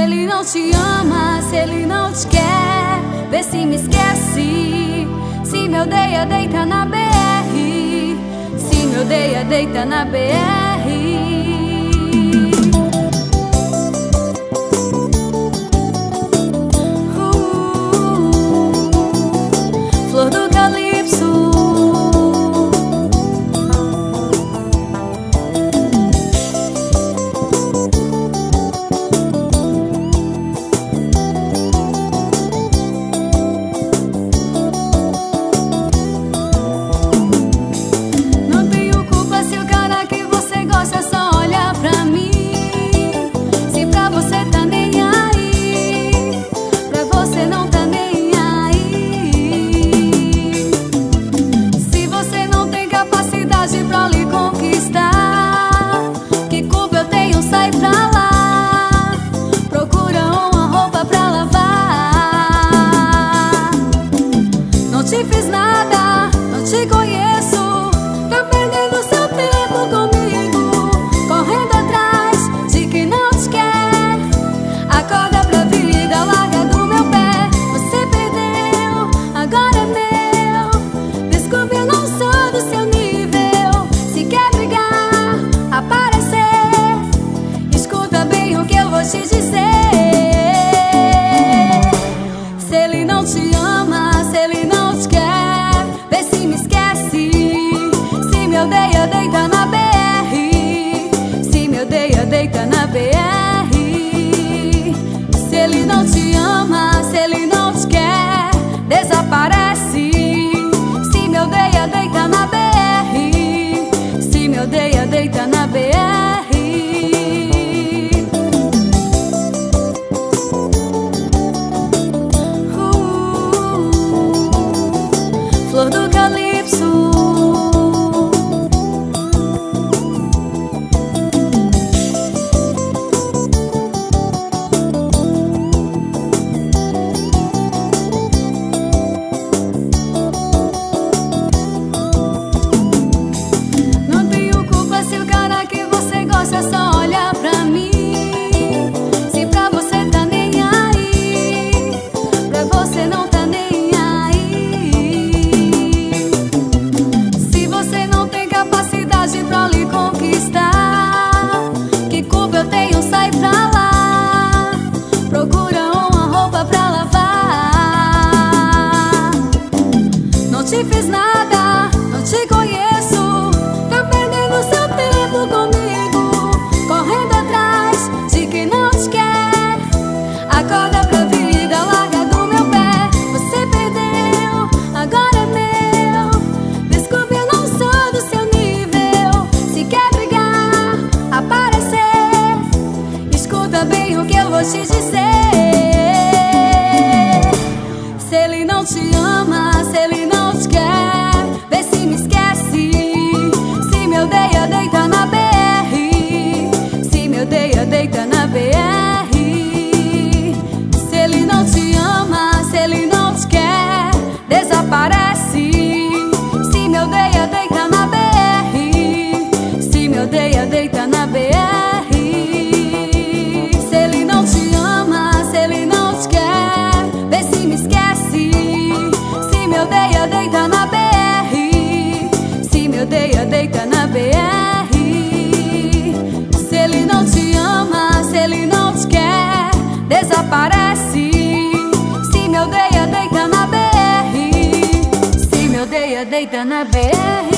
ele não te ama, se ele não te quer, vê se me esquece. Se me odeia, deita na BR. Se me odeia, deita na BR. Flor do Calypso. Pra lhe conquistar, que culpa eu tenho, sai pra lá. Procura uma roupa pra lavar. Não te fiz nada, não te conheço. Tá perdendo seu tempo comigo, correndo atrás de quem não te quer. Acorda pra vida, larga do meu pé. Você perdeu, agora é meu. Desculpe, eu não sou do seu nível. Aparecer, escuta bem o que eu vou te dizer. Se ele não te ama, se ele não te quer, vê se me esquece. Se me odeia, deita na BR. Se me odeia, deita na BR. Se ele não te ama, se ele não te quer, desaparece. Se me odeia, deita na BR. Se me odeia, deita na BR. Flor do Calypso. É só olhar pra mim. Se pra você tá nem aí, pra você não tá nem aí. Se você não tem capacidade pra lhe conquistar, que culpa eu tenho, sai pra lá. Procura uma roupa pra lavar. Não te fiz nada, não te conheço. Tá perdendo seu tempo comigo, correndo atrás de quem não te quer. Acorda pra vida, larga do meu pé. Você perdeu, agora é meu. Desculpe, eu não sou do seu nível. Se quer brigar, aparecer, escuta bem o que eu vou te dizer. Se ele não te ama, se ele não te quer, vê se me esquece. Se me odeia, deita na BR. Se me odeia, deita na BR. Se ele não te ama, se ele não te quer, desaparece. Se me odeia, deita na BR. Se me odeia, deita na BR. Se ele não te ama, se ele não te quer, vê se me esquece. Se me odeia, deita na BR. Se me odeia, deita na BR. Se ele não te ama, se ele não te quer, desaparece. Se me odeia, deita na BR. Se me odeia, deita na BR.